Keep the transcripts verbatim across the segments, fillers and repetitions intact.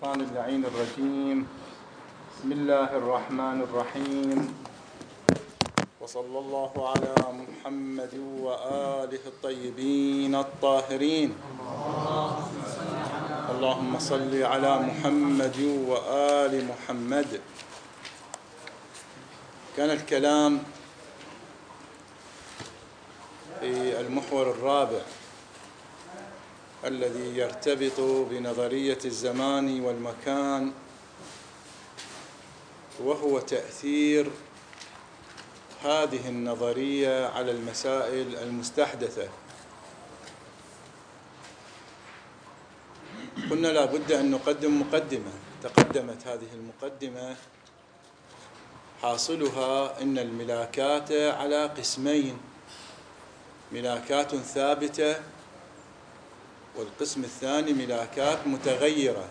الشيطان اللعين الرجيم. بسم الله الرحمن الرحيم، وصلى الله على محمد وآله الطيبين الطاهرين. اللهم صل على محمد وآل محمد. كان الكلام في المحور الرابع الذي يرتبط بنظرية الزمان والمكان، وهو تأثير هذه النظرية على المسائل المستحدثة. قلنا لا بد أن نقدم مقدمة. تقدمت هذه المقدمة، حاصلها أن الملاكات على قسمين: ملاكات ثابتة، والقسم الثاني ملاكات متغيرة.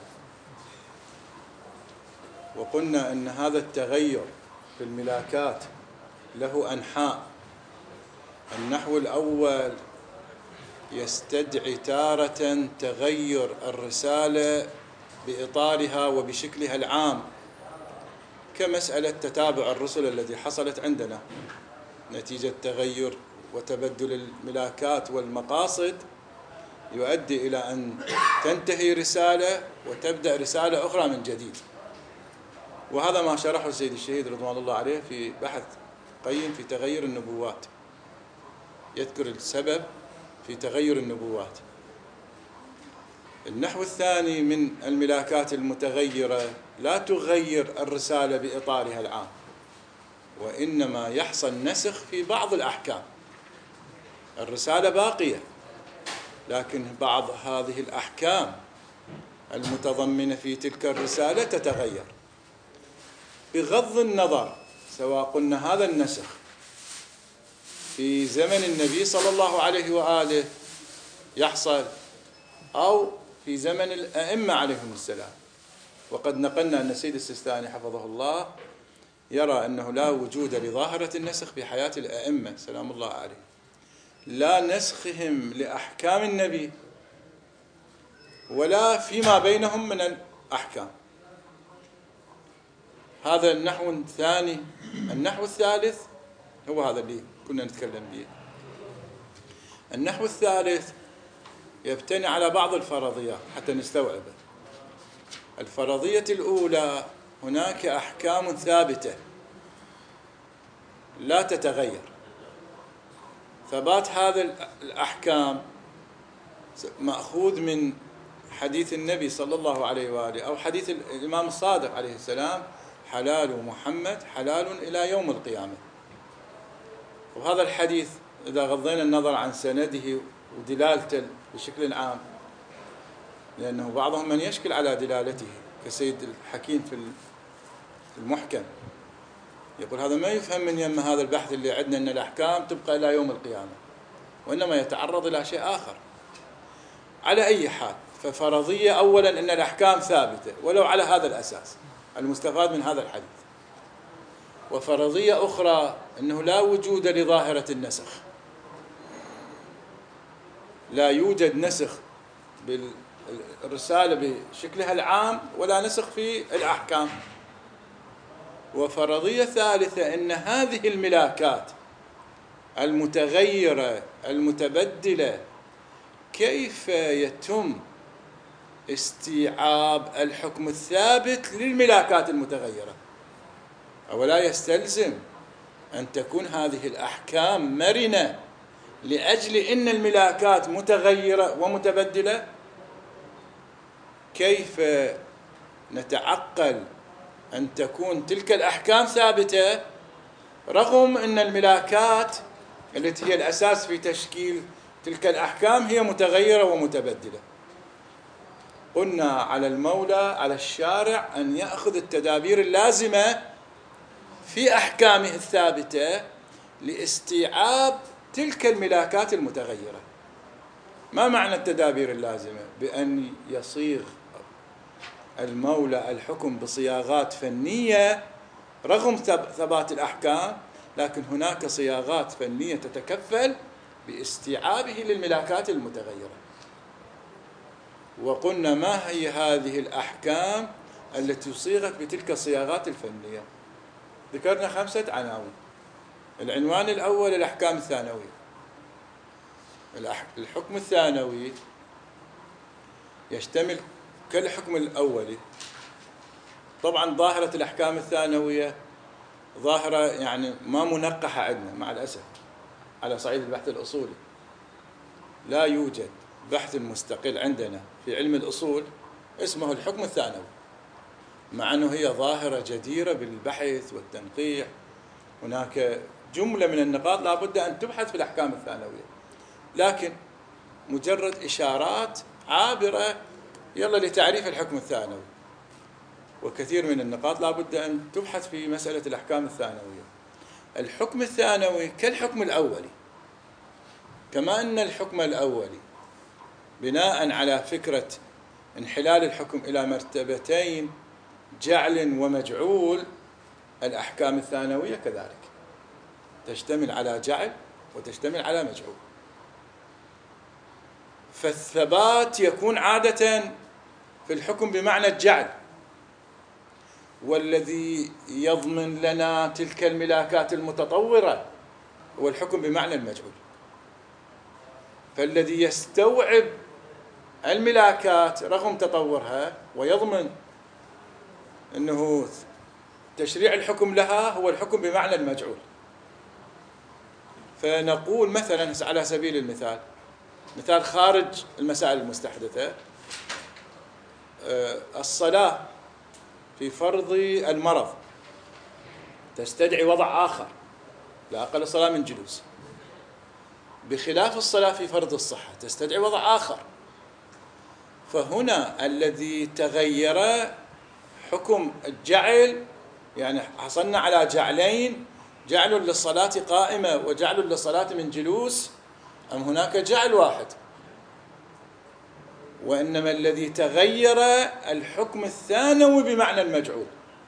وقلنا أن هذا التغير في الملاكات له أنحاء. النحو الأول يستدعي تارة تغير الرسالة بإطارها وبشكلها العام، كمسألة تتابع الرسل التي حصلت عندنا نتيجة تغير وتبدل الملاكات والمقاصد، يؤدي إلى أن تنتهي رسالة وتبدأ رسالة أخرى من جديد. وهذا ما شرحه السيد الشهيد رضوان الله عليه في بحث قيم في تغير النبوات، يذكر السبب في تغير النبوات. النحو الثاني من الملاكات المتغيرة لا تغير الرسالة بإطارها العام، وإنما يحصل نسخ في بعض الأحكام. الرسالة باقية، لكن بعض هذه الأحكام المتضمنة في تلك الرسالة تتغير، بغض النظر سواء قلنا هذا النسخ في زمن النبي صلى الله عليه وآله يحصل أو في زمن الأئمة عليهم السلام. وقد نقلنا أن السيد السيستاني حفظه الله يرى أنه لا وجود لظاهرة النسخ في حياة الأئمة سلام الله عليه، لا نسخهم لأحكام النبي ولا فيما بينهم من الأحكام. هذا النحو الثاني. النحو الثالث هو هذا اللي كنا نتكلم به. النحو الثالث يبتني على بعض الفرضيات حتى نستوعبه. الفرضية الأولى: هناك أحكام ثابتة لا تتغير. ثبات هذه الأحكام مأخوذ من حديث النبي صلى الله عليه وآله أو حديث الإمام الصادق عليه السلام: حلال محمد حلال إلى يوم القيامة. وهذا الحديث إذا غضينا النظر عن سنده ودلالته بشكل عام، لأنه بعضهم من يشكل على دلالته كسيد الحكيم في المحكم، يقول هذا ما يفهم من يم هذا البحث اللي عندنا أن الأحكام تبقى إلى يوم القيامة، وإنما يتعرض إلى شيء آخر. على أي حال، ففرضية أولا أن الأحكام ثابتة ولو على هذا الأساس المستفاد من هذا الحديث. وفرضية أخرى أنه لا وجود لظاهرة النسخ، لا يوجد نسخ بالرسالة بشكلها العام ولا نسخ في الأحكام. وفرضية ثالثة أن هذه الملاكات المتغيرة المتبدلة كيف يتم استيعاب الحكم الثابت للملاكات المتغيرة؟ أولا يستلزم أن تكون هذه الأحكام مرنة لأجل أن الملاكات متغيرة ومتبدلة. كيف نتعقل أن تكون تلك الأحكام ثابتة رغم أن الملاكات التي هي الأساس في تشكيل تلك الأحكام هي متغيرة ومتبدلة؟ قلنا على المولى على الشارع أن يأخذ التدابير اللازمة في أحكامه الثابتة لاستيعاب تلك الملاكات المتغيرة. ما معنى التدابير اللازمة؟ بأن يصيغ المولى الحكم بصياغات فنية رغم ثبات الأحكام، لكن هناك صياغات فنية تتكفل باستيعابه للملاكات المتغيرة. وقلنا ما هي هذه الأحكام التي صيغت بتلك الصياغات الفنية. ذكرنا خمسة عناوين. العنوان الأول الأحكام الثانوية. الحكم الثانوي يشتمل كالحكم الأولي. طبعا ظاهرة الأحكام الثانوية ظاهرة يعني ما منقحة عندنا مع الأسف على صعيد البحث الأصولي. لا يوجد بحث مستقل عندنا في علم الأصول اسمه الحكم الثانوي، مع أنه هي ظاهرة جديرة بالبحث والتنقيح. هناك جملة من النقاط لا بد أن تبحث في الأحكام الثانوية، لكن مجرد إشارات عابرة يلا لتعريف الحكم الثانوي، وكثير من النقاط لا بد أن تبحث في مسألة الأحكام الثانوية. الحكم الثانوي كالحكم الأولي، كما أن الحكم الأولي بناء على فكرة انحلال الحكم إلى مرتبتين جعل ومجعول، الأحكام الثانوية كذلك تشتمل على جعل وتشتمل على مجعول. فالثبات يكون عادة في الحكم بمعنى الجعل، والذي يضمن لنا تلك الملاكات المتطورة هو الحكم بمعنى المجعول. فالذي يستوعب الملاكات رغم تطورها ويضمن أنه تشريع الحكم لها هو الحكم بمعنى المجعول. فنقول مثلا على سبيل المثال، مثال خارج المسائل المستحدثة، الصلاة في فرض المرض تستدعي وضع آخر لا أقل الصلاة من جلوس، بخلاف الصلاة في فرض الصحة تستدعي وضع آخر. فهنا الذي تغير حكم الجعل، يعني حصلنا على جعلين، جعل للصلاة قائمة وجعل للصلاة من جلوس، أم هناك جعل واحد؟ وإنما الذي تغير الحكم الثانوي بمعنى المجعول.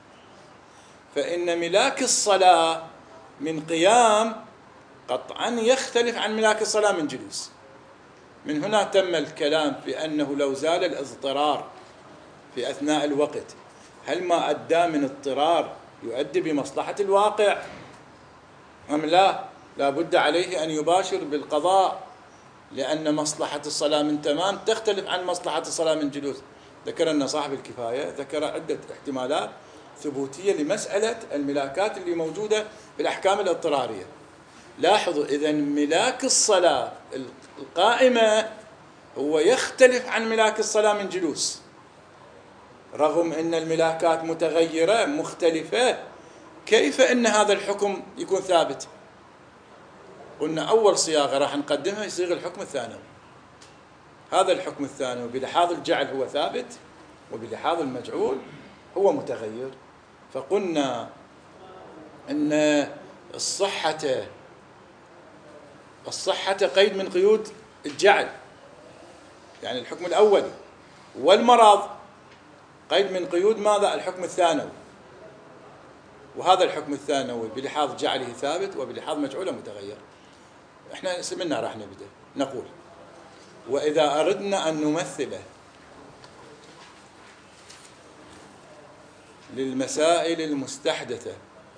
فإن ملاك الصلاة من قيام قطعا يختلف عن ملاك الصلاة من جلوس. من هنا تم الكلام في أنه لو زال الاضطرار في أثناء الوقت، هل ما أدى من اضطرار يؤدي بمصلحة الواقع أم لا؟ لا بد عليه أن يباشر بالقضاء، لأن مصلحة الصلاة من تمام تختلف عن مصلحة الصلاة من جلوس. ذكر لنا صاحب الكفاية ذكر عدة احتمالات ثبوتية لمسألة الملاكات اللي موجودة في الأحكام الاضطرارية. لاحظوا إذن ملاك الصلاة القائمة هو يختلف عن ملاك الصلاة من جلوس، رغم أن الملاكات متغيرة مختلفة. كيف أن هذا الحكم يكون ثابت؟ قلنا أول صياغة راح نقدمها يصيغ الحكم الثانوي. هذا الحكم الثانوي بلحاظ الجعل هو ثابت، وبلحاظ المجعول هو متغير. فقلنا أن الصحة الصحة قيد من قيود الجعل، يعني الحكم الأولي، والمرض قيد من قيود ماذا؟ الحكم الثانوي. وهذا الحكم الثانوي بلحاظ جعله ثابت وبلحاظ مجعوله متغير. احنا سمنا راح نبدأ نقول: وإذا أردنا أن نمثله للمسائل المستحدثة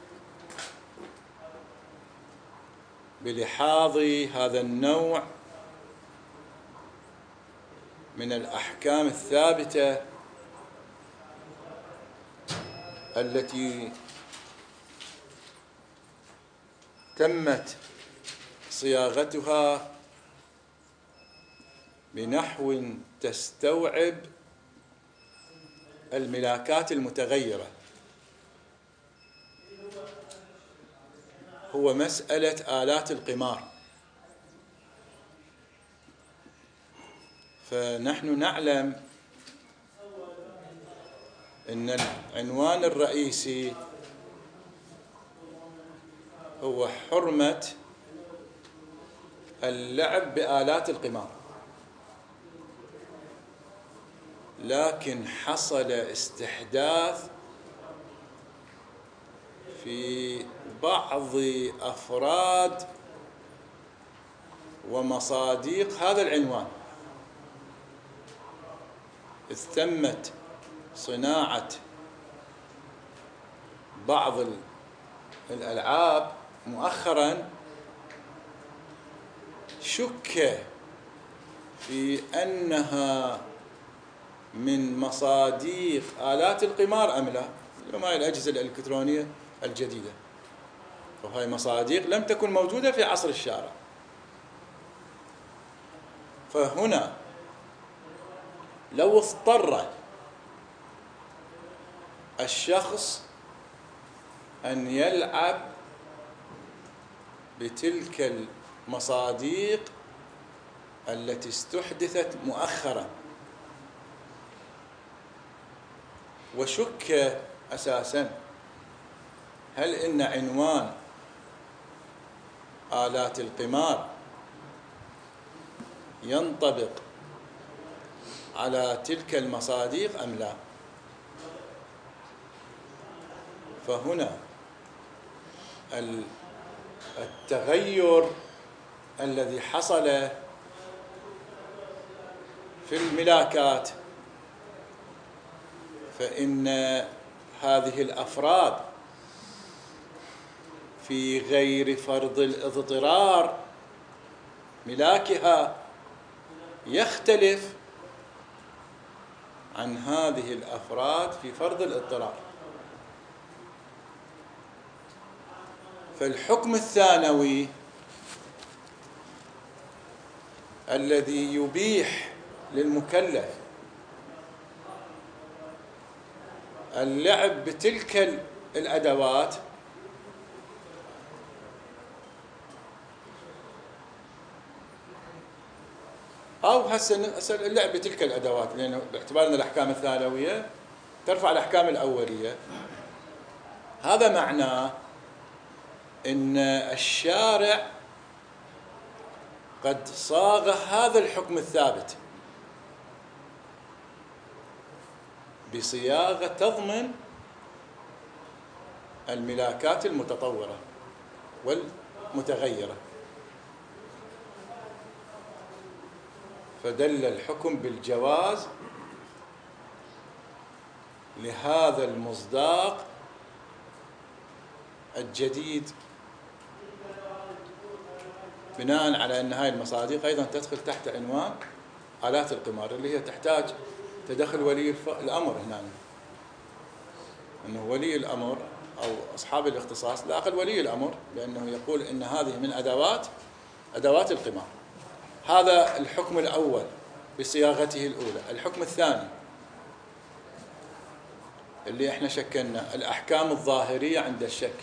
بلحاظ هذا النوع من الأحكام الثابتة التي تمت صياغتها بنحو تستوعب الملاكات المتغيرة، هو مسألة آلات القمار. فنحن نعلم أن العنوان الرئيسي هو حرمة اللعب بآلات القمار، لكن حصل استحداث في بعض أفراد ومصادق هذا العنوان، إذ تمت صناعة بعض الألعاب مؤخرا شك في أنها من مصاديق آلات القمار أم لا. اليوم هاي الأجهزة الإلكترونية الجديدة، وهي مصاديق لم تكن موجودة في عصر الشارع. فهنا لو اضطر الشخص أن يلعب بتلك المصاديق التي استحدثت مؤخرا وشك أساسا هل إن عنوان آلات القمار ينطبق على تلك المصاديق أم لا، فهنا التغير الذي حصل في الملاكات، فإن هذه الأفراد في غير فرض الاضطرار ملاكها يختلف عن هذه الأفراد في فرض الاضطرار. فالحكم الثانوي الذي يبيح للمكلف اللعب بتلك الأدوات أو هسه اللعب بتلك الأدوات، لأنه باعتبار أن الأحكام الثانوية ترفع الأحكام الأولية، هذا معناه أن الشارع قد صاغ هذا الحكم الثابت بصياغة تضمن الملاكات المتطورة والمتغيرة، فدل الحكم بالجواز لهذا المصداق الجديد، بناء على أن هذه المصادق أيضا تدخل تحت عنوان آلات القمار، اللي هي تحتاج تدخل ولي الأمر هنا، أنه ولي الأمر أو أصحاب الاختصاص، لا أقل ولي الأمر، لأنه يقول إن هذه من أدوات أدوات القمار. هذا الحكم الأول بصياغته الأولى. الحكم الثاني اللي احنا شكلنا الأحكام الظاهرية عند الشك،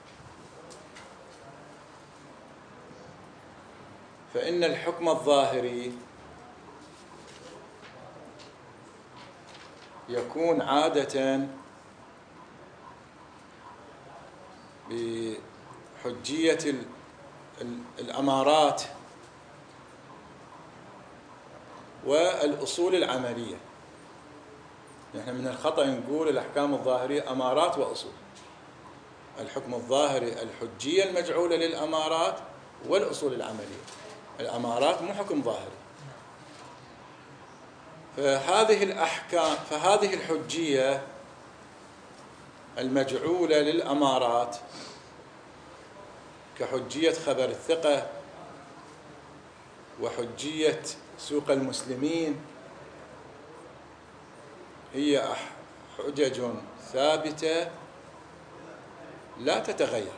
فإن الحكم الظاهري يكون عادة بحجية الأمارات والأصول العملية. نحن من الخطأ نقول الأحكام الظاهرية أمارات وأصول. الحكم الظاهري الحجية المجعولة للأمارات والأصول العملية. الأمارات مو حكم ظاهري. فهذه الأحكام فهذه الحجية المجعولة للأمارات كحجية خبر الثقة وحجية سوق المسلمين هي حجج ثابتة لا تتغير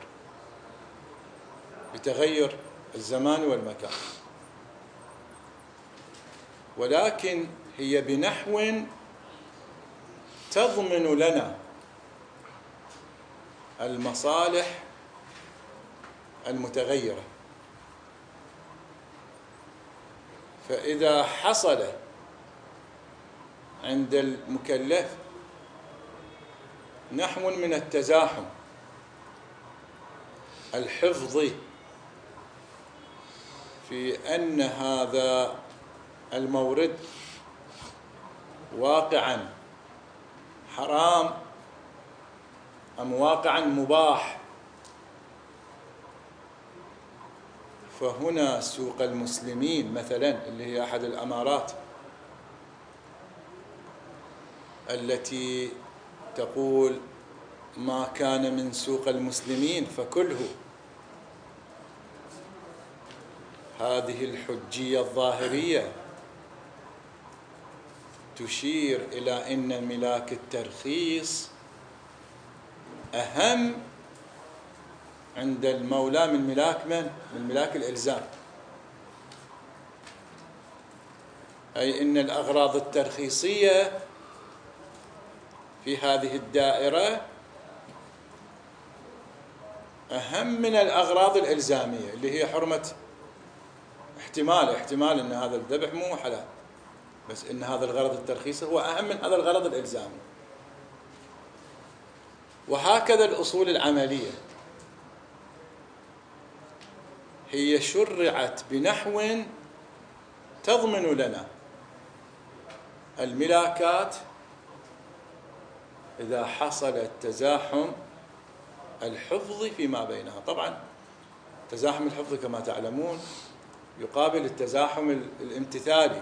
بتغير الزمان والمكان، ولكن هي بنحو تضمن لنا المصالح المتغيرة. فإذا حصل عند المكلف نحو من التزاحم الحفظي في أن هذا المورد واقعا حرام أم واقعا مباح، فهنا سوق المسلمين مثلا اللي هي أحد الأمارات التي تقول ما كان من سوق المسلمين فكله، هذه الحجية الظاهرية تشير إلى أن ملاك الترخيص أهم عند المولى من ملاك من؟ من ملاك الإلزام. أي أن الأغراض الترخيصية في هذه الدائرة أهم من الأغراض الإلزامية اللي هي حرمة احتمال احتمال أن هذا الذبح مو حلال، بس أن هذا الغرض الترخيصي هو أهم من هذا الغرض الإلزامي. وهكذا الأصول العملية هي شرعت بنحو تضمن لنا الملاكات إذا حصل التزاحم الحفظي فيما بينها. طبعا تزاحم الحفظي كما تعلمون يقابل التزاحم الامتثالي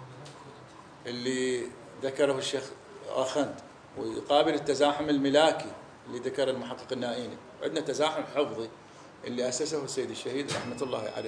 اللي ذكره الشيخ آخند، ويقابل التزاحم الملاكي اللي ذكر المحقق النائيني، عندنا تزاحم حفظي اللي أسسه السيد الشهيد رحمة الله عليه.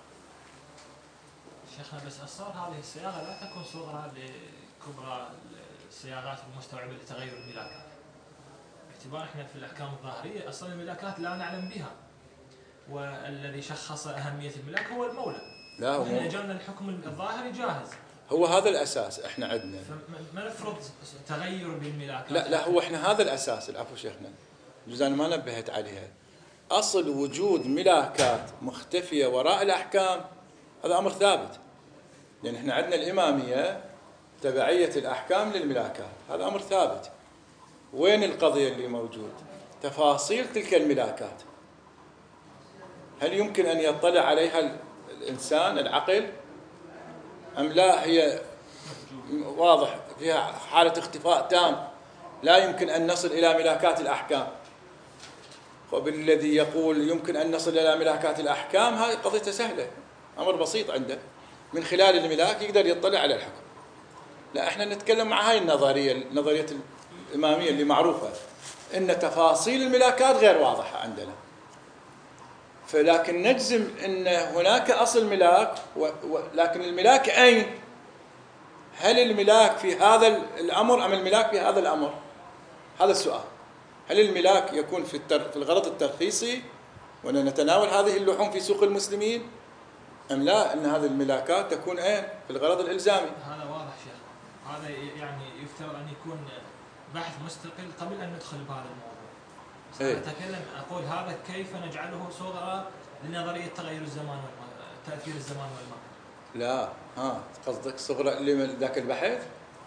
شيخنا بس أصار هذه الصياغة لا تكون صغرى لكبرى الصياغات المستوعبة لتغير الملاكات، باعتبار احنا في الأحكام الظاهرية أصلا الملاكات لا نعلم بها، والذي شخص أهمية الملاك هو المولى. لا هو احنا جالنا الحكم الظاهري جاهز، هو هذا الأساس احنا عندنا. ما نفرض تغير بالملاكات. لا لا هو احنا هذا الأساس. العفو شيخنا، جزء أنا ما نبهت عليها. أصل وجود ملاكات مختفية وراء الأحكام هذا أمر ثابت، لأن احنا عندنا الإمامية تبعية الأحكام للملاكات، هذا أمر ثابت. وين القضية اللي موجود؟ تفاصيل تلك الملاكات هل يمكن أن يطلع عليها الإنسان العقل أم لا؟ هي واضح فيها حالة اختفاء تام، لا يمكن أن نصل إلى ملاكات الأحكام. وبالذي يقول يمكن أن نصل إلى ملاكات الأحكام هذه قضية سهلة، أمر بسيط عنده، من خلال الملاك يقدر يطلع على الحكم. لا احنا نتكلم مع هاي النظرية، نظرية الإمامية اللي معروفة إن تفاصيل الملاكات غير واضحة عندنا، فلكن نجزم أن هناك أصل ملاك، ولكن الملاك أين؟ هل الملاك في هذا الأمر أم الملاك في هذا الأمر؟ هذا السؤال. هل الملاك يكون في في الغرض الترخيصي وأن نتناول هذه اللحوم في سوق المسلمين، أم لا أن هذه الملاكات تكون أين؟ في الغرض الإلزامي؟ هذا واضح شيخ، هذا يعني يفترض أن يكون بحث مستقل قبل أن ندخل بهذا الموضوع. إيه؟ أتكلم أقول هذا كيف نجعله صغرى لنظرية تغير الزمان والمكان، تأثير الزمان والمكان. لا ها قصدك صغرى لذاك البحث؟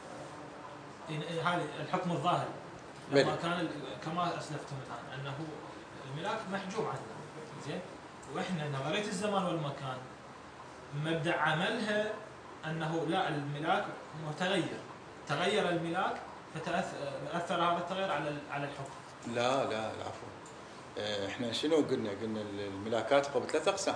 هذا الحكم الظاهري لما كان كما أسلفتم الآن أنه الملاك محجوب عنه، زين، وإحنا نظرية الزمان والمكان مبدأ عملها أنه لا الملاك متغير، تغير الملاك فتأثر هذا التغير على على الحكم. لا لا العفو، احنا شنو قلنا؟ قلنا الملاكات قبل ثلاث أقسام،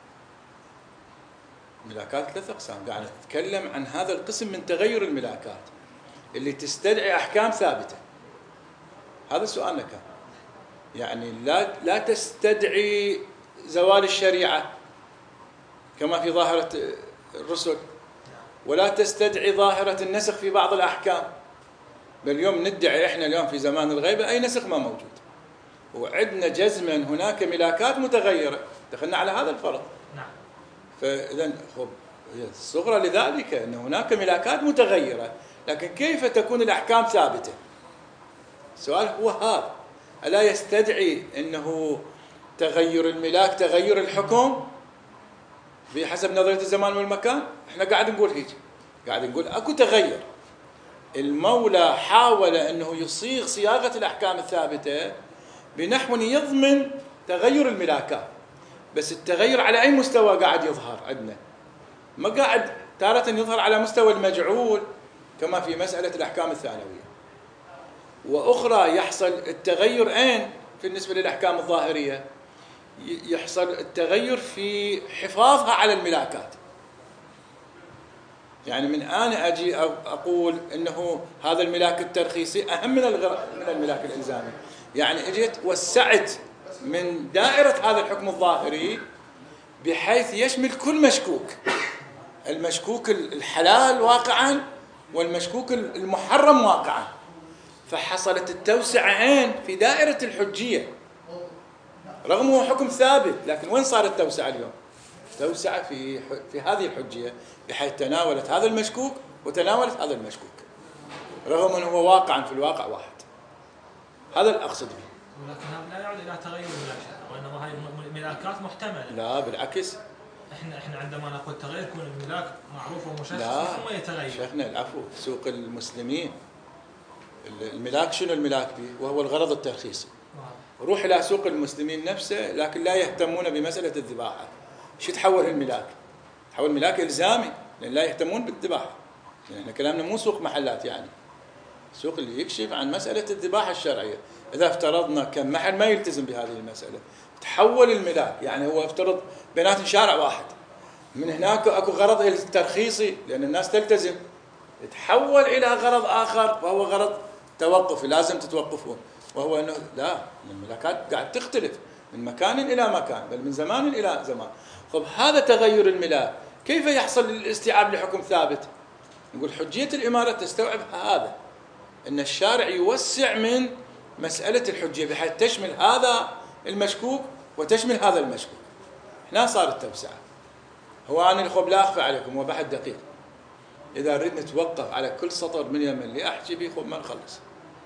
ملاكات ثلاث أقسام، قاعد نتكلم عن هذا القسم من تغير الملاكات اللي تستدعي أحكام ثابتة. هذا سؤالنا كان، يعني لا لا تستدعي زوال الشريعة كما في ظاهرة الرسل، ولا تستدعي ظاهرة النسخ في بعض الأحكام، بل اليوم ندعي إحنا اليوم في زمان الغيبة أي نسخ ما موجود، وعندنا جزما هناك ملاكات متغيرة، دخلنا على هذا الفرض. نعم. فإذا خب الصغرى لذلك أن هناك ملاكات متغيرة، لكن كيف تكون الأحكام ثابتة؟ السؤال هو هذا، ألا يستدعي أنه تغير الملاك تغير الحكم بحسب نظرية الزمان والمكان؟ احنا قاعد نقول هيك، قاعد نقول اكو تغير، المولى حاول انه يصيغ صياغة الاحكام الثابتة بنحو يضمن تغير الملاكات، بس التغير على اي مستوى قاعد يظهر عندنا؟ ما قاعد تارة يظهر على مستوى المجعول كما في مسألة الاحكام الثانوية، واخرى يحصل التغير اين؟ في بالنسبة للاحكام الظاهرية يحصل التغير في حفاظها على الملاكات. يعني من أنا أجي أقول أنه هذا الملاك الترخيصي أهم من من الملاك الإلزامي، يعني أجيت وسعت من دائرة هذا الحكم الظاهري بحيث يشمل كل مشكوك، المشكوك الحلال واقعا والمشكوك المحرم واقعا، فحصلت التوسعة في دائرة الحجية، رغم هو حكم ثابت، لكن وين صارت التوسعة اليوم؟ توسعة في في هذه الحجية بحيث تناولت هذا المشكوك وتناولت هذا المشكوك، رغم أنه هو واقعا في الواقع واحد. هذا الأقصد به. ولكن هذا لا يعود إلى تغير الملاك، وإنما هاي ملاكات محتملة. لا بالعكس. احنا احنا عندما نقول تغير يكون الملاك معروف ومشخص ثم يتغير. شيخنا العفو، سوق المسلمين الملاك شنو الملاك به؟ وهو الغرض الترخيصي. روح إلى سوق المسلمين نفسه لكن لا يهتمون بمسألة الذباحة. شو تحول الملاك؟ تحول ملاك إلزامي لأن لا يهتمون بالذباحة. يعني احنا كلامنا مو سوق محلات، يعني سوق اللي يكشف عن مسألة الذباحة الشرعية. إذا افترضنا كم محل ما يلتزم بهذه المسألة، تحول الملاك، يعني هو افترض بينات شارع واحد، من هناك اكو غرض ترخيصي لأن الناس تلتزم، تحول إلى غرض آخر وهو غرض توقفي، لازم تتوقفون، وهو أنه لا، الملاكات قاعد تختلف من مكان إلى مكان، بل من زمان إلى زمان. طب هذا تغير الملاك كيف يحصل الاستيعاب لحكم ثابت؟ نقول حجية الإمارة تستوعب هذا، أن الشارع يوسع من مسألة الحجية بحيث تشمل هذا المشكوك وتشمل هذا المشكوك. هنا صارت توسعة. هو أنا الخب لا أخفى عليكم، وبحث دقيق، إذا نريد نتوقف على كل سطر من يمن اللي أحكي به خب ما نخلص.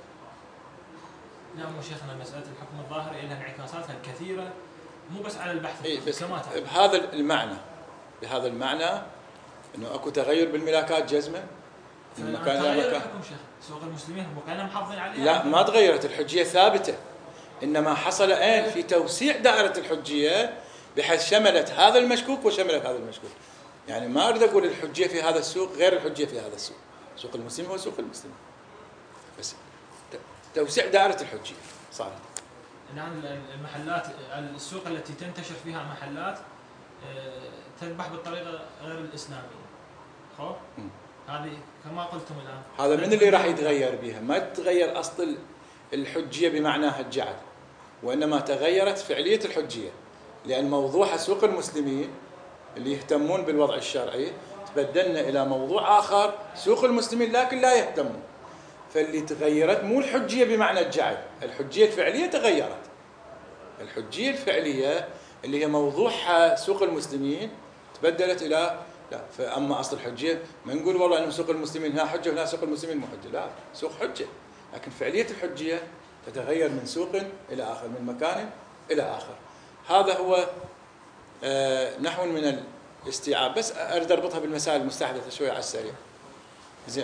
نعم شيخنا، مسألة الحكم الظاهري لها انعكاساتها الكثيرة، مو بس على البحث. إيه بس بهذا المعنى، بهذا المعنى إنه أكو تغير بالملاكات جزمة من مكان إلى مكان. سوق المسلمين هم كانوا محافظين عليها. لا ما تغيرت، الحجية ثابتة، إنما حصل الآن في توسيع دائرة الحجية بحيث شملت هذا المشكوك وشملت هذا المشكوك. يعني ما أريد أقول الحجية في هذا السوق غير الحجية في هذا السوق، سوق المسلمين هو سوق المسلمين، بس توسيع دائرة الحجية صارت. الآن المحلات، السوق التي تنتشر فيها محلات تذبح بالطريقة غير الإسلامية، خو هذه كما قلتم الآن، هذا من اللي راح يتغير بها؟ ما تتغير أصل الحجية بمعناها الجعل، وإنما تغيرت فعلية الحجية، لأن موضوع سوق المسلمين اللي يهتمون بالوضع الشرعي تبدلنا إلى موضوع آخر سوق المسلمين لكن لا يهتمون. فاللي تغيرت مو الحجية بمعنى الجعل، الحجية الفعلية تغيرت. الحجية الفعلية اللي هي موضوعها سوق المسلمين تبدلت إلى لا. فأما أصل الحجية ما نقول والله أن سوق المسلمين هنا حجة وهنا سوق المسلمين مو حجة، لا، سوق حجة، لكن فعلية الحجية تتغير من سوق إلى آخر، من مكان إلى آخر. هذا هو آه نحو من الاستيعاب، بس أريد أربطها بالمسائل المستحدثة شوية على السريع. زين.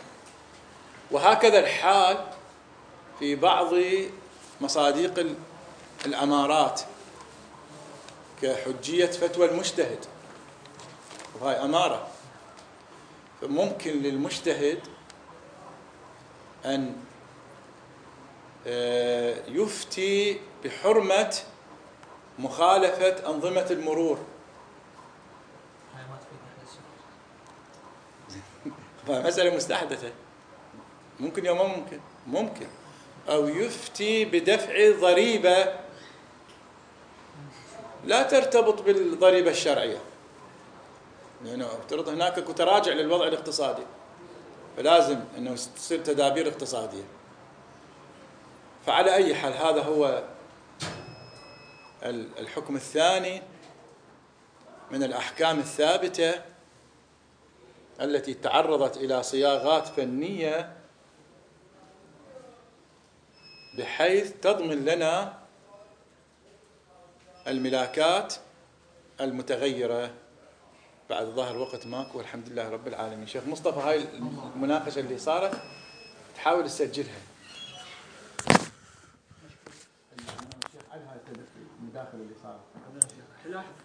وهكذا الحال في بعض مصاديق الأمارات كحجية فتوى المجتهد، وهي أمارة، فممكن للمجتهد أن يفتي بحرمة مخالفة أنظمة المرور. مسألة مستحدثة، ممكن يوم ممكن ممكن أو يفتي بدفع ضريبة لا ترتبط بالضريبة الشرعية، لأنه افترض هناك تراجع للوضع الاقتصادي، فلازم أنه تصير تدابير اقتصادية. فعلى أي حال هذا هو الحكم الثاني من الأحكام الثابتة التي تعرضت إلى صياغات فنية بحيث تضمن لنا الملاكات المتغيرة. بعد ظهر وقت ماكو والحمد لله رب العالمين. شيخ مصطفى، هاي المناقشة اللي صارت تحاول تسجلها. الشيخ على هاي المداخلة اللي صارت.